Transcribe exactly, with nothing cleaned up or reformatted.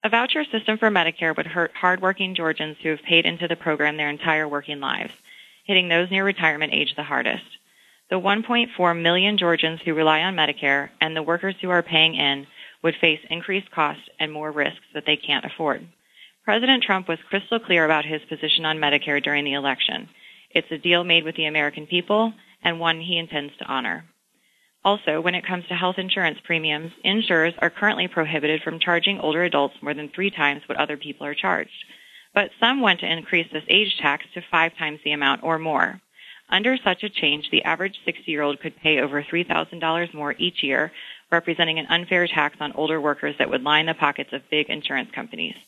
A voucher system for Medicare would hurt hardworking Georgians who have paid into the program their entire working lives, hitting those near retirement age the hardest. The one point four million Georgians who rely on Medicare and the workers who are paying in would face increased costs and more risks that they can't afford. President Trump was crystal clear about his position on Medicare during the election. It's a deal made with the American people and one he intends to honor. Also, when it comes to health insurance premiums, insurers are currently prohibited from charging older adults more than three times what other people are charged. But some want to increase this age tax to five times the amount or more. Under such a change, the average sixty-year-old could pay over three thousand dollars more each year, representing an unfair tax on older workers that would line the pockets of big insurance companies.